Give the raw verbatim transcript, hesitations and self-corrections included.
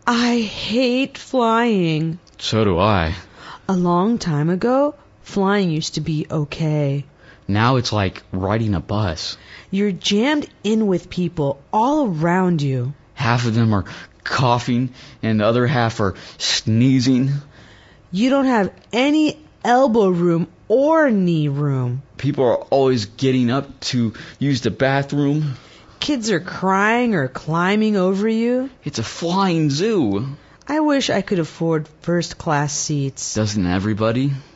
I hate flying. So do I. A long time ago, flying used to be okay. Now it's like riding a bus. You're jammed in with people all around you. Half of them are coughing and the other half are sneezing. You don't have any elbow room or knee room. People are always getting up to use the bathroom. Kids are crying or climbing over you. It's a flying zoo. I wish I could afford first-class seats. Doesn't everybody?